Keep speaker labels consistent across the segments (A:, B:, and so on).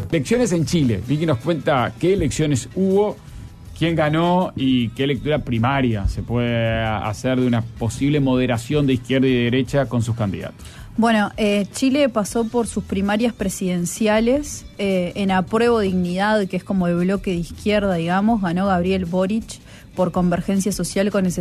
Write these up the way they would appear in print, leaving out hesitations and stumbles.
A: Elecciones en Chile. Vicky nos cuenta qué elecciones hubo, quién ganó y qué lectura primaria se puede hacer de una posible moderación de izquierda y de derecha con sus candidatos.
B: Bueno, Chile pasó por sus primarias presidenciales en Apruebo Dignidad, que es como el bloque de izquierda, digamos, ganó Gabriel Boric por Convergencia Social con el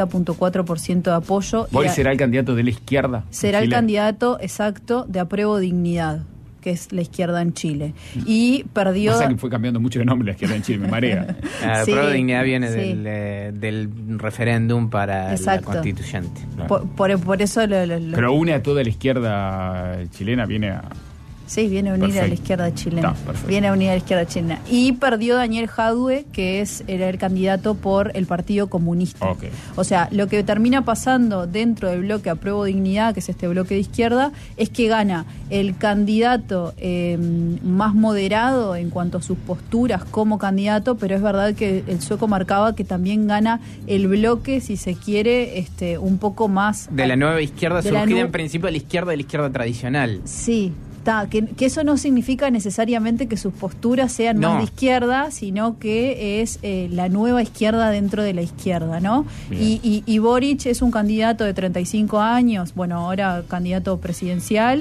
B: 60.4% de apoyo.
A: ¿Boric será el candidato de la izquierda?
B: Será el candidato exacto de Apruebo Dignidad, que es la izquierda en Chile. Y perdió...
A: O sea que fue cambiando mucho de nombre la izquierda en Chile, me marea.
C: Sí, Apruebo Dignidad viene del referéndum para
B: Exacto.
C: la constituyente.
A: Claro.
B: Por eso...
A: Pero une a toda la izquierda chilena, viene a...
B: Sí, viene a unir
A: Perfecto.
B: a la izquierda chilena.
A: Perfecto.
B: Viene a unir a la izquierda chilena. Y perdió Daniel Jadue, que era el candidato por el Partido Comunista.
A: Okay.
B: O sea, lo que termina pasando dentro del bloque Apruebo Dignidad, que es este bloque de izquierda, es que gana el candidato más moderado en cuanto a sus posturas como candidato, pero es verdad que el sueco marcaba que también gana el bloque, si se quiere, un poco más...
C: De la nueva izquierda surgida en principio de la izquierda tradicional.
B: Sí. Que eso no significa necesariamente que sus posturas sean más de izquierda, sino que es la nueva izquierda dentro de la izquierda, ¿no? Y Boric es un candidato de 35 años, bueno, ahora candidato presidencial,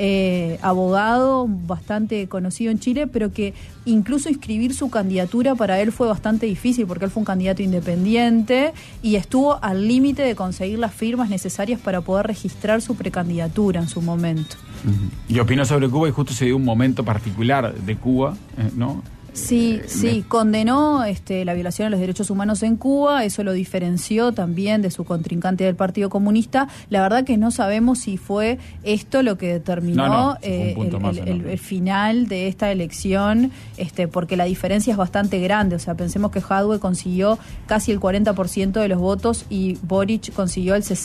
B: abogado, bastante conocido en Chile, pero que incluso inscribir su candidatura para él fue bastante difícil, porque él fue un candidato independiente y estuvo al límite de conseguir las firmas necesarias para poder registrar su precandidatura en su momento.
A: Y opinó sobre Cuba y justo se dio un momento particular de Cuba, ¿no?
B: Sí, condenó la violación de los derechos humanos en Cuba, eso lo diferenció también de su contrincante del Partido Comunista. La verdad que no sabemos si fue esto lo que determinó el final de esta elección, porque la diferencia es bastante grande. O sea, pensemos que Jadwe consiguió casi el 40% de los votos y Boric consiguió el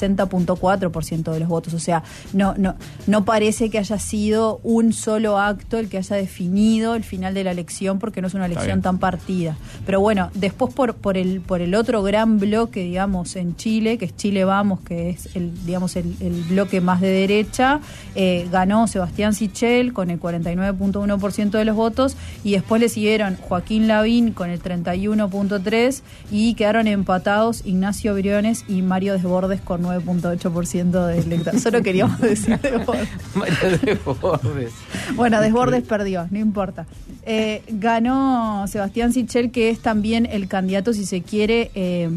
B: 60.4% de los votos. O sea, no parece que haya sido un solo acto el que haya definido el final de la elección, porque no es una elección tan partida. Pero bueno, después por el otro gran bloque, digamos, en Chile, que es Chile Vamos, que es el bloque más de derecha, ganó Sebastián Sichel con el 49.1% de los votos, y después le siguieron Joaquín Lavín con el 31.3%, y quedaron empatados Ignacio Briones y Mario Desbordes con 9.8% de electores. Solo queríamos decir Desbordes.
C: Mario Desbordes.
B: Bueno, Desbordes perdió, no importa. Ganó Sebastián Sichel, que es también el candidato, si se quiere,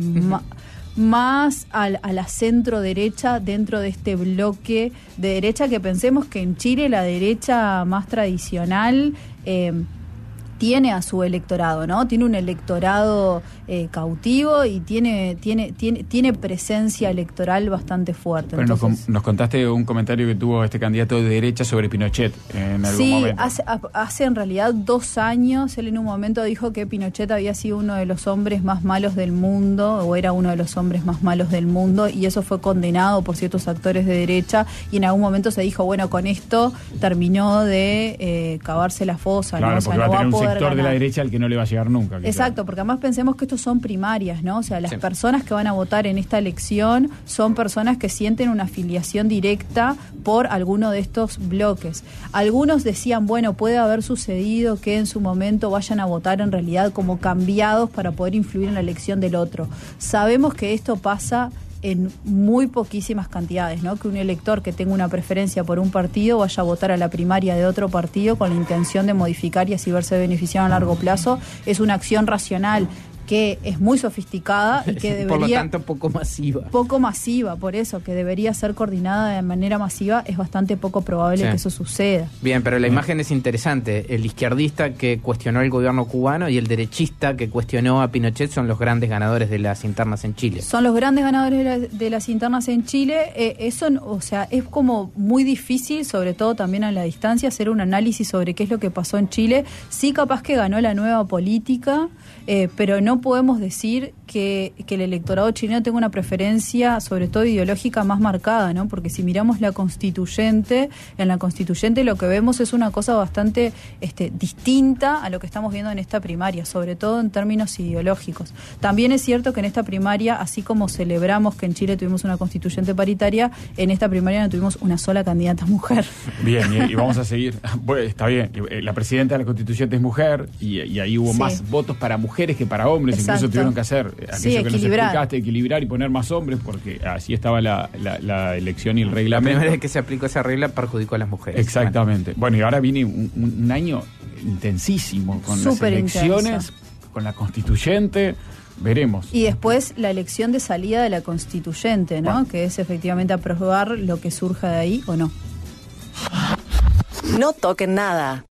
B: más a la centro derecha dentro de este bloque de derecha, que pensemos que en Chile la derecha más tradicional tiene a su electorado, ¿no? Tiene un electorado cautivo y tiene presencia electoral bastante fuerte.
A: Pero
B: entonces,
A: nos contaste un comentario que tuvo este candidato de derecha sobre Pinochet en algún momento.
B: Sí, hace en realidad 2 años, él en un momento dijo que Pinochet había sido uno de los hombres más malos del mundo, o era uno de los hombres más malos del mundo, y eso fue condenado por ciertos actores de derecha, y en algún momento se dijo, bueno, con esto terminó de cavarse la fosa,
A: claro,
B: ¿no? O sea,
A: porque
B: no
A: va a tener un
B: poder
A: sector
B: ganar
A: de la derecha al que no le va a llegar nunca.
B: Exacto, porque además pensemos que estos son primarias, ¿no? O sea, las personas que van a votar en esta elección son personas que sienten una afiliación directa por alguno de estos bloques. Algunos decían, bueno, puede haber sucedido que en su momento vayan a votar en realidad como cambiados para poder influir en la elección del otro. Sabemos que esto pasa en muy poquísimas cantidades, ¿no? Que un elector que tenga una preferencia por un partido vaya a votar a la primaria de otro partido con la intención de modificar y así verse beneficiado a largo plazo. Es una acción racional que es muy sofisticada y que debería...
C: Por lo tanto, poco masiva.
B: Poco masiva, por eso, que debería ser coordinada de manera masiva, es bastante poco probable que eso suceda.
C: Bien, pero la imagen es interesante. El izquierdista que cuestionó el gobierno cubano y el derechista que cuestionó a Pinochet son los grandes ganadores de las internas en Chile.
B: Son los grandes ganadores de las internas en Chile. Eso, o sea, es como muy difícil, sobre todo también a la distancia, hacer un análisis sobre qué es lo que pasó en Chile. Sí, capaz que ganó la nueva política, pero no podemos decir que el electorado chileno tenga una preferencia, sobre todo ideológica, más marcada, ¿no? Porque si miramos la constituyente, en la constituyente lo que vemos es una cosa bastante distinta a lo que estamos viendo en esta primaria, sobre todo en términos ideológicos. También es cierto que en esta primaria, así como celebramos que en Chile tuvimos una constituyente paritaria, en esta primaria no tuvimos una sola candidata mujer.
A: Bien, y vamos a seguir. Bueno, está bien, la presidenta de la constituyente es mujer y ahí hubo más votos para mujeres que para hombres.
B: Exacto.
A: Incluso tuvieron que hacer aquello que nos explicaste, equilibrar y poner más hombres, porque así estaba la elección y el reglamento.
C: La primera vez que se aplicó esa regla perjudicó a las mujeres.
A: Exactamente. Bueno, y ahora viene un año intensísimo con las elecciones, con la constituyente. Veremos.
B: Y después la elección de salida de la constituyente, ¿no? Bueno. Que es efectivamente aprobar lo que surja de ahí o no.
D: No toquen nada.